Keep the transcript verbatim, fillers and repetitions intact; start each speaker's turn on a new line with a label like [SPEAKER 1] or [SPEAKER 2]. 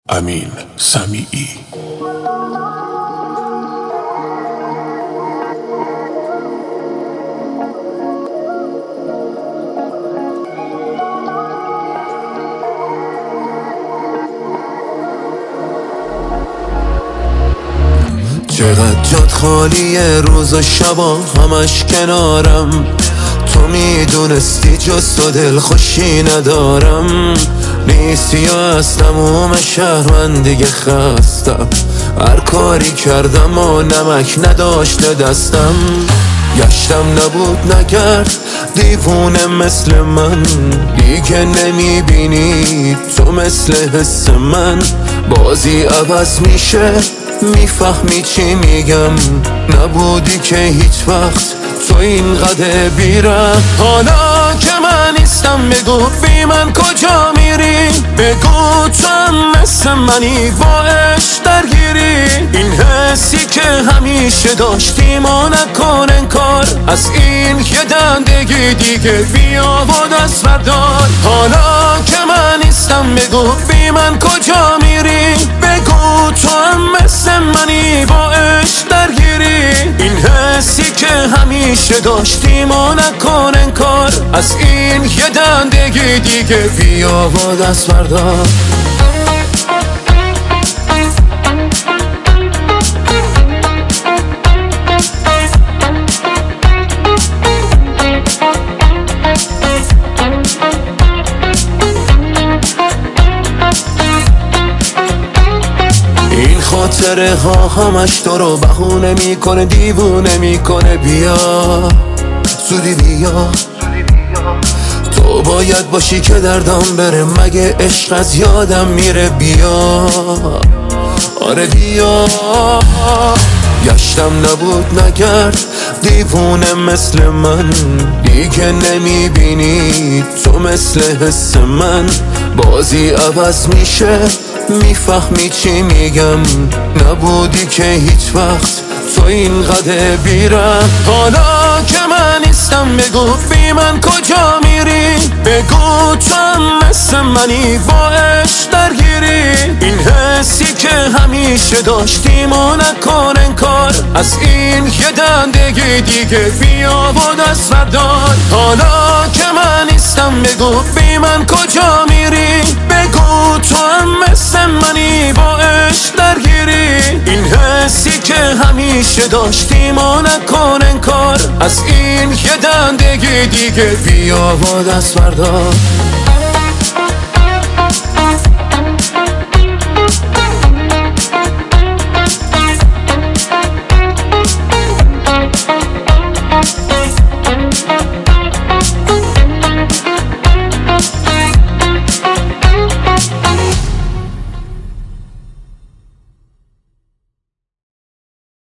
[SPEAKER 1] امین سمیعی.
[SPEAKER 2] چقدر جات خالیه روز و شبا همش کنارم، تو میدونستی جز تو دل خوشی ندارم. نیستی و از تموم شهر من دیگه خستم، هر کاری کردم و نمک نداشته دستم. گشتم نبود نکرد دیوونه مثل من، دیگه نمیبینی تو مثل حس من. بازی عوض میشه میفهمی چی میگم، نبودی که هیچ وقت تو اینقدر بیرم. حالا که من نیستم بگو بی من کجا میری، بگو تو هم مثل منی با عشق درگیری. این حسی که همیشه داشتیم و نکن انکار، از این یه دندگی دیگه بیا و دست بردار. حالا که من نیستم بگو بی من کجا میری، بگو تو هم مثل منی با عشق درگیری. این حسی که همیشه داشتیم و نکن انکار، از این یه دندگی دیگه بیا و دست بردار. این خاطره ها همش تو رو بهونه میکنه، دیوونه میکنه. بیا زودی بیا، تو باید باشی که دردم بره، مگه عشق از یادم میره. بیا آره بیا، گشتم نبود نکرد دیوونه مثل من، دیگه نمیبینی تو مثل حس من. بازی عوض میشه میفهمی چی میگم، نبودی که هیچ وقت تو اینقدر بیرم. حالا که من نیستم بگو بی من کجا میری، بگو تو هم مثل منی با عشق درگیری. این حسی که همیشه داشتیم و نکن انکار، از این یه دندگی دیگه بیا و دست بردار. حالا که من نیستم بگو بی من کجا میری، بگو تو هم مثل منی با عشق درگیری. این حسی که همیشه داشتیم و نکن انکار، از این یه دندگی دیگه بیا و دست بردار.